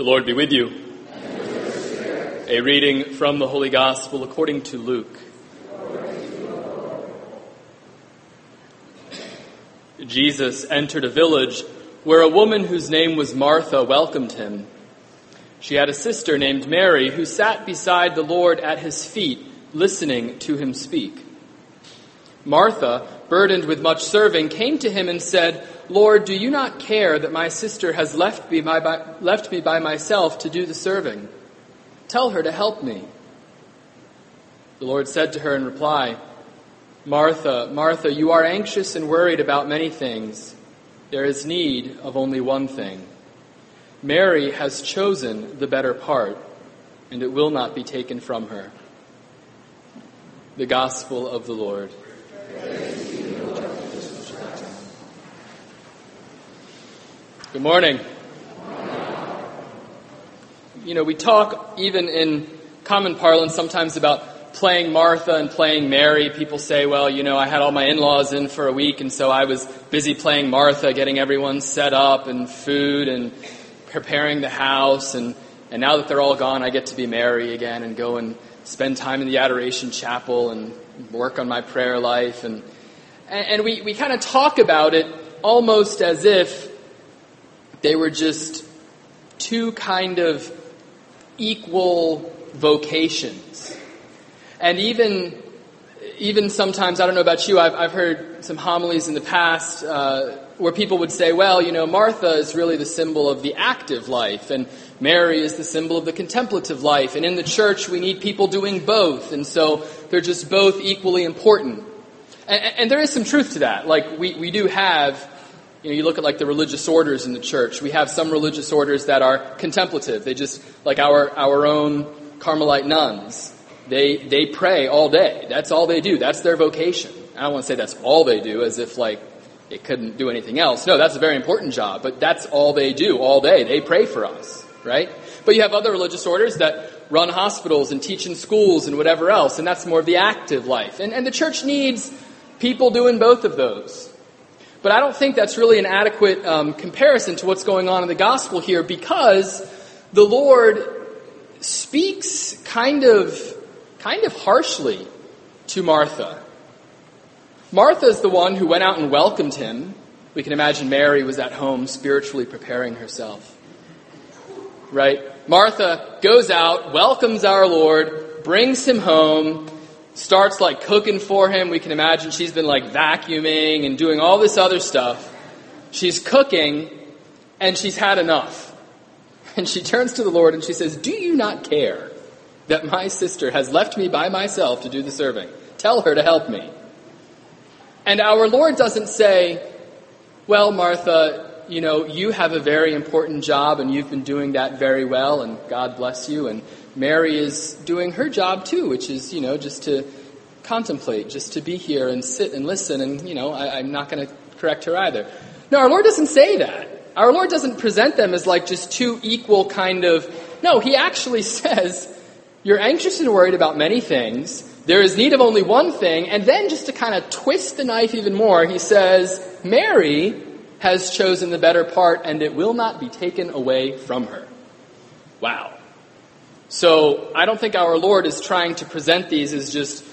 The Lord be with you. A reading from the Holy Gospel according to Luke. Jesus entered a village where a woman whose name was Martha welcomed him. She had a sister named Mary who sat beside the Lord at his feet, listening to him speak. Martha, burdened with much serving, came to him and said, "Lord, do you not care that my sister has left me by myself to do the serving? Tell her to help me." The Lord said to her in reply, "Martha, Martha, you are anxious and worried about many things. There is need of only one thing. Mary has chosen the better part, and it will not be taken from her." The Gospel of the Lord. Good morning. We talk even in common parlance sometimes about playing Martha and playing Mary. People say, well, I had all my in-laws in for a week, and so I was busy playing Martha, getting everyone set up and food and preparing the house. And now that they're all gone, I get to be Mary again and go and spend time in the Adoration Chapel and work on my prayer life. And we kind of talk about it almost as if they were just two kind of equal vocations. And even sometimes, I don't know about you, I've heard some homilies in the past where people would say, well, Martha is really the symbol of the active life, and Mary is the symbol of the contemplative life. And in the church, we need people doing both, and so they're just both equally important. And there is some truth to that. Like, we do have, you look at the religious orders in the church. We have some religious orders that are contemplative. They just, like our own Carmelite nuns, they pray all day. That's all they do. That's their vocation. I don't want to say that's all they do as if it couldn't do anything else. No, that's a very important job, but that's all they do all day. They pray for us, right? But you have other religious orders that run hospitals and teach in schools and whatever else, and that's more of the active life. And the church needs people doing both of those. But I don't think that's really an adequate comparison to what's going on in the gospel here, because the Lord speaks kind of harshly to Martha. Martha is the one who went out and welcomed him. We can imagine Mary was at home spiritually preparing herself. Right? Martha goes out, welcomes our Lord, brings him home, starts cooking for him. We can imagine she's been vacuuming and doing all this other stuff. She's cooking and she's had enough. And she turns to the Lord and she says, "Do you not care that my sister has left me by myself to do the serving? Tell her to help me." And our Lord doesn't say, "Well, Martha, you have a very important job and you've been doing that very well and God bless you. And Mary is doing her job too, which is, just to contemplate, just to be here and sit and listen. And, I'm not going to correct her either." No, our Lord doesn't say that. Our Lord doesn't present them as just two equal kind of... No, he actually says, you're anxious and worried about many things. There is need of only one thing. And then just to kind of twist the knife even more, he says, Mary has chosen the better part and it will not be taken away from her. Wow. So I don't think our Lord is trying to present these as just,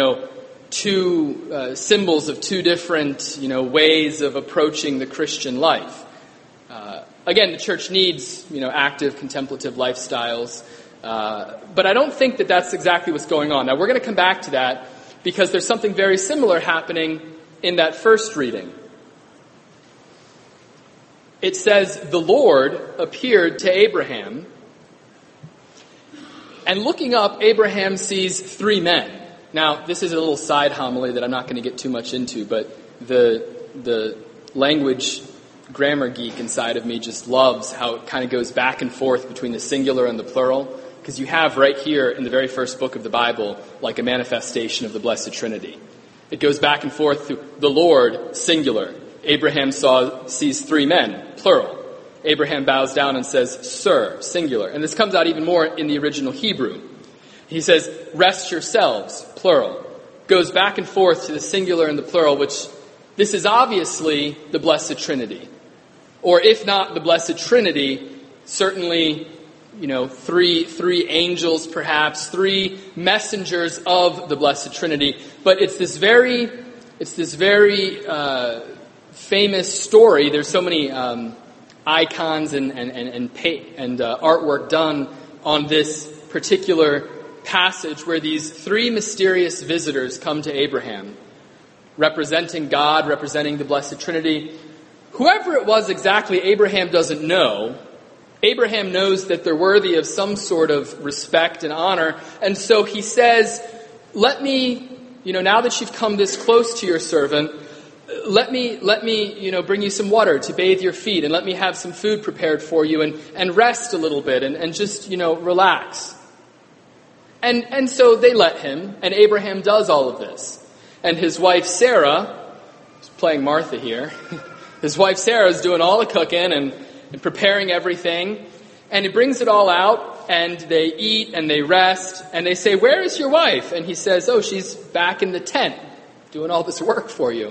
two symbols of two different, ways of approaching the Christian life. Again, the church needs, active, contemplative lifestyles. But I don't think that that's exactly what's going on. Now, we're going to come back to that because there's something very similar happening in that first reading. It says, the Lord appeared to Abraham. And looking up, Abraham sees three men. Now, this is a little side homily that I'm not going to get too much into, but the language grammar geek inside of me just loves how it kind of goes back and forth between the singular and the plural, because you have right here in the very first book of the Bible a manifestation of the Blessed Trinity. It goes back and forth through the Lord, singular. Abraham sees three men, plural. Abraham bows down and says, "Sir," singular. And this comes out even more in the original Hebrew. He says, "Rest yourselves," plural. Goes back and forth to the singular and the plural, which this is obviously the Blessed Trinity. Or if not the Blessed Trinity, certainly three angels, perhaps, three messengers of the Blessed Trinity. But it's this very famous story. There's so many icons and artwork done on this particular passage where these three mysterious visitors come to Abraham, representing God, representing the Blessed Trinity. Whoever it was exactly, Abraham doesn't know. Abraham knows that they're worthy of some sort of respect and honor. And so he says, let me, now that you've come this close to your servant, let me, bring you some water to bathe your feet, and let me have some food prepared for you, and rest a little bit, and just, relax. And so they let him, and Abraham does all of this. And his wife Sarah, who's playing Martha here, his wife Sarah is doing all the cooking and preparing everything. And he brings it all out, and they eat and they rest, and they say, "Where is your wife?" And he says, "Oh, she's back in the tent doing all this work for you."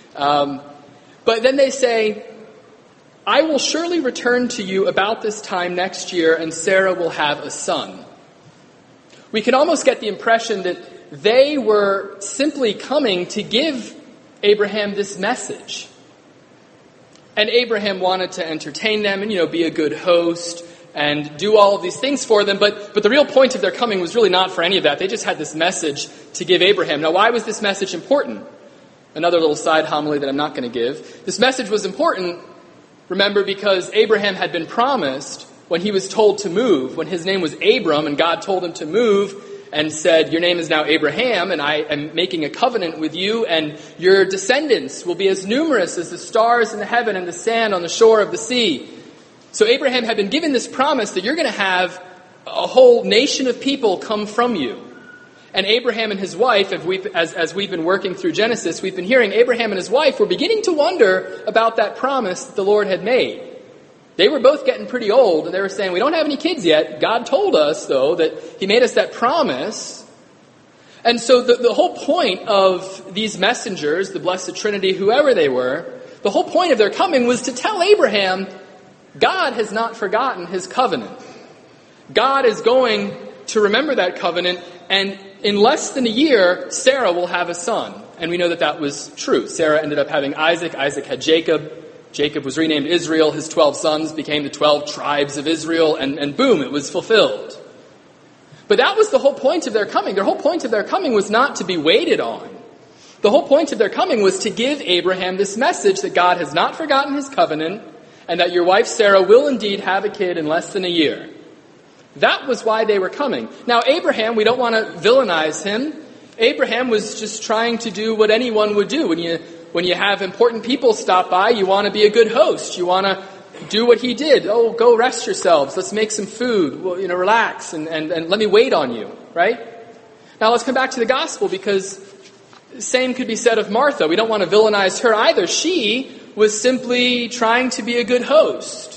But then they say, "I will surely return to you about this time next year, and Sarah will have a son." We can almost get the impression that they were simply coming to give Abraham this message. And Abraham wanted to entertain them and, be a good host and do all of these things for them. But the real point of their coming was really not for any of that. They just had this message to give Abraham. Now, why was this message important? Another little side homily that I'm not going to give. This message was important, remember, because Abraham had been promised when he was told to move, when his name was Abram and God told him to move and said, "Your name is now Abraham, and I am making a covenant with you, and your descendants will be as numerous as the stars in the heaven and the sand on the shore of the sea." So Abraham had been given this promise that you're going to have a whole nation of people come from you. And Abraham and his wife, as we've been working through Genesis, we've been hearing Abraham and his wife were beginning to wonder about that promise that the Lord had made. They were both getting pretty old, and they were saying, "We don't have any kids yet. God told us, though, that He made us that promise." And so the whole point of these messengers, the Blessed Trinity, whoever they were, the whole point of their coming was to tell Abraham, God has not forgotten His covenant. God is going to remember that covenant, and in less than a year, Sarah will have a son. And we know that that was true. Sarah ended up having Isaac. Isaac had Jacob. Jacob was renamed Israel. His 12 sons became the 12 tribes of Israel, and boom, it was fulfilled. But that was the whole point of their coming. Their whole point of their coming was not to be waited on. The whole point of their coming was to give Abraham this message that God has not forgotten His covenant, and that your wife Sarah will indeed have a kid in less than a year. That was why they were coming. Now, Abraham, we don't want to villainize him. Abraham was just trying to do what anyone would do. When you have important people stop by, you want to be a good host. You want to do what he did. "Oh, go rest yourselves. Let's make some food. Well, relax and let me wait on you," right? Now let's come back to the gospel, because the same could be said of Martha. We don't want to villainize her either. She was simply trying to be a good host.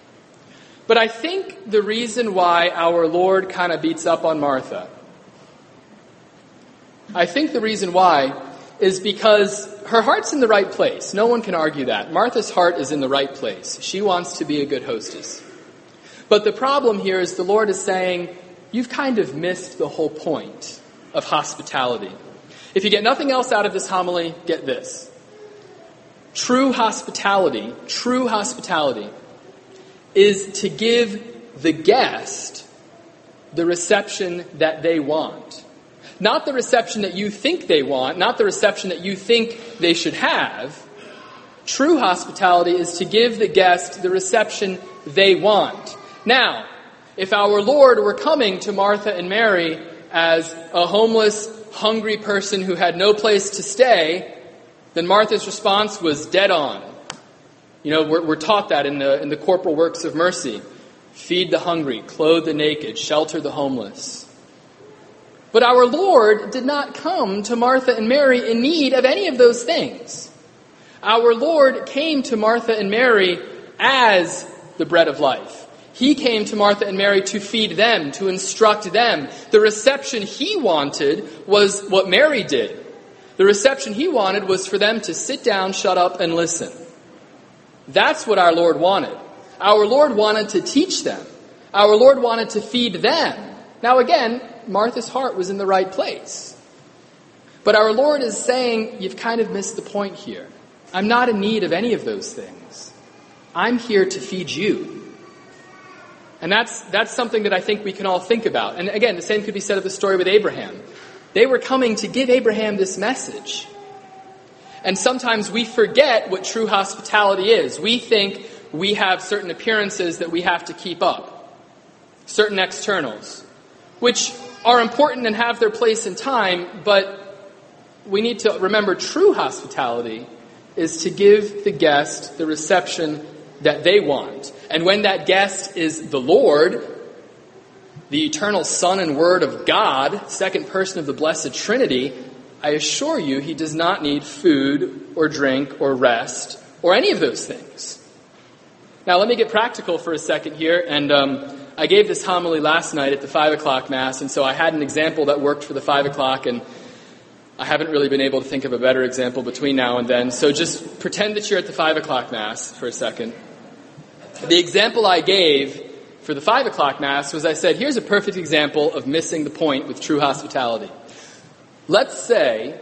But I think the reason why our Lord kind of beats up on Martha, I think the reason why is because her heart's in the right place. No one can argue that. Martha's heart is in the right place. She wants to be a good hostess. But the problem here is the Lord is saying, you've kind of missed the whole point of hospitality. If you get nothing else out of this homily, get this. True hospitality is to give the guest the reception that they want. Not the reception that you think they want, not the reception that you think they should have. True hospitality is to give the guest the reception they want. Now, if our Lord were coming to Martha and Mary as a homeless, hungry person who had no place to stay, then Martha's response was dead on. We're taught that in the corporal works of mercy. Feed the hungry, clothe the naked, shelter the homeless. But our Lord did not come to Martha and Mary in need of any of those things. Our Lord came to Martha and Mary as the bread of life. He came to Martha and Mary to feed them, to instruct them. The reception He wanted was what Mary did. The reception He wanted was for them to sit down, shut up, and listen. That's what our Lord wanted. Our Lord wanted to teach them. Our Lord wanted to feed them. Now again, Martha's heart was in the right place. But our Lord is saying, you've kind of missed the point here. I'm not in need of any of those things. I'm here to feed you. And that's something that I think we can all think about. And again, the same could be said of the story with Abraham. They were coming to give Abraham this message. And sometimes we forget what true hospitality is. We think we have certain appearances that we have to keep up, certain externals, which are important and have their place in time, but we need to remember true hospitality is to give the guest the reception that they want. And when that guest is the Lord, the eternal Son and Word of God, second person of the Blessed Trinity, I assure you he does not need food or drink or rest or any of those things. Now let me get practical for a second here. And I gave this homily last night at the 5 o'clock Mass, and so I had an example that worked for the 5 o'clock, and I haven't really been able to think of a better example between now and then. So just pretend that you're at the 5 o'clock Mass for a second. The example I gave for the 5 o'clock Mass was I said, here's a perfect example of missing the point with true hospitality. Let's say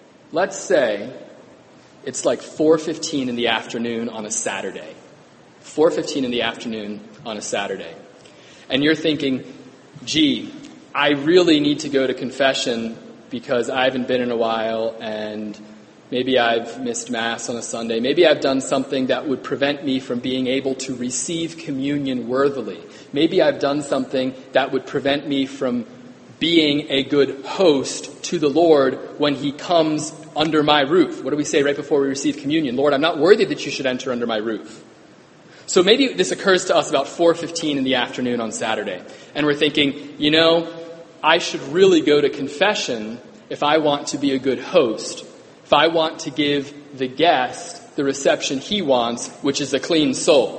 it's like 4:15 in the afternoon on a Saturday. 4:15 in the afternoon on a Saturday. And you're thinking, gee, I really need to go to confession because I haven't been in a while, and maybe I've missed Mass on a Sunday. Maybe I've done something that would prevent me from being able to receive communion worthily. Maybe I've done something that would prevent me from being a good host to the Lord when he comes under my roof. What do we say right before we receive communion? Lord, I'm not worthy that you should enter under my roof. So maybe this occurs to us about 4:15 in the afternoon on Saturday. And we're thinking, I should really go to confession if I want to be a good host, if I want to give the guest the reception he wants, which is a clean soul.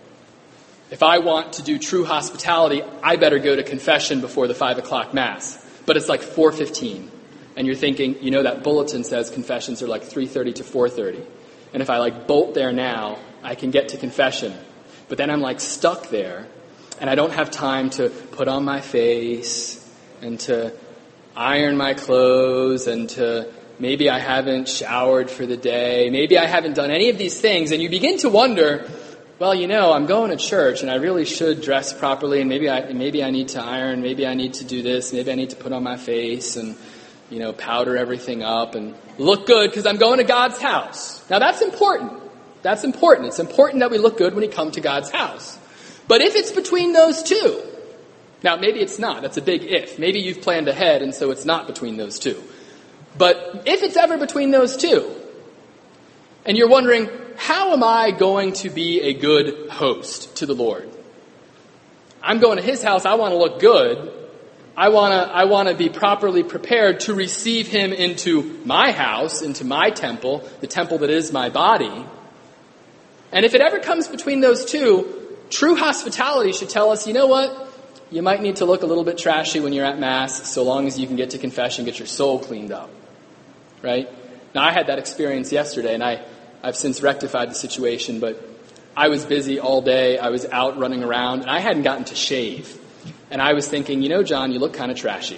If I want to do true hospitality, I better go to confession before the 5 o'clock Mass. But it's like 4:15. And you're thinking, that bulletin says confessions are like 3:30 to 4:30. And if I bolt there now, I can get to confession. But then I'm stuck there. And I don't have time to put on my face and to iron my clothes and to maybe I haven't showered for the day. Maybe I haven't done any of these things. And you begin to wonder, well, I'm going to church and I really should dress properly, and maybe I need to iron, maybe I need to do this, maybe I need to put on my face and, powder everything up and look good because I'm going to God's house. Now that's important. That's important. It's important that we look good when we come to God's house. But if it's between those two, now maybe it's not. That's a big if. Maybe you've planned ahead and so it's not between those two. But if it's ever between those two, and you're wondering, how am I going to be a good host to the Lord? I'm going to his house. I want to look good. I want to be properly prepared to receive him into my house, into my temple, the temple that is my body. And if it ever comes between those two, true hospitality should tell us, what? You might need to look a little bit trashy when you're at Mass, so long as you can get to confession, get your soul cleaned up. Right? Now, I had that experience yesterday, and I've since rectified the situation, but I was busy all day. I was out running around, and I hadn't gotten to shave. And I was thinking, John, you look kind of trashy.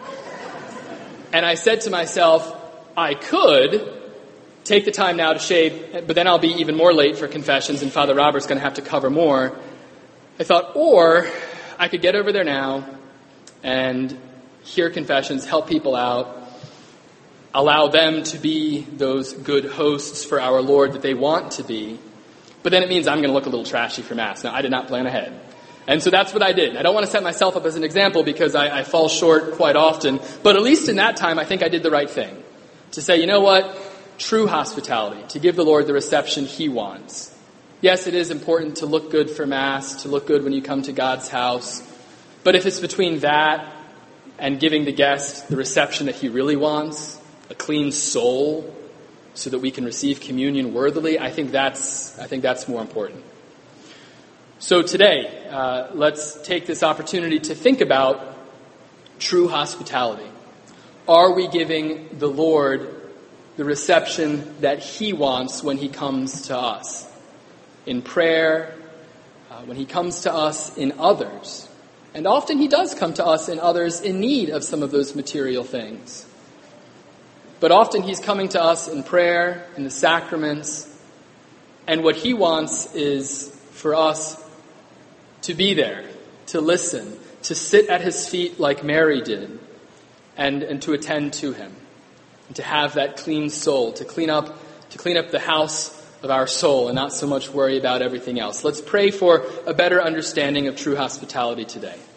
And I said to myself, I could take the time now to shave, but then I'll be even more late for confessions, and Father Robert's going to have to cover more. I thought, or I could get over there now and hear confessions, help people out, allow them to be those good hosts for our Lord that they want to be. But then it means I'm going to look a little trashy for Mass. Now, I did not plan ahead. And so that's what I did. I don't want to set myself up as an example because I fall short quite often. But at least in that time, I think I did the right thing. To say, what? True hospitality. To give the Lord the reception he wants. Yes, it is important to look good for Mass, to look good when you come to God's house. But if it's between that and giving the guest the reception that he really wants, a clean soul, so that we can receive communion worthily, I think that's more important. So today, let's take this opportunity to think about true hospitality. Are we giving the Lord the reception that he wants when he comes to us? In prayer, when he comes to us in others. And often he does come to us in others in need of some of those material things. But often he's coming to us in prayer, in the sacraments, and what he wants is for us to be there, to listen, to sit at his feet like Mary did, and to attend to him, and to have that clean soul, to clean up the house of our soul and not so much worry about everything else. Let's pray for a better understanding of true hospitality today.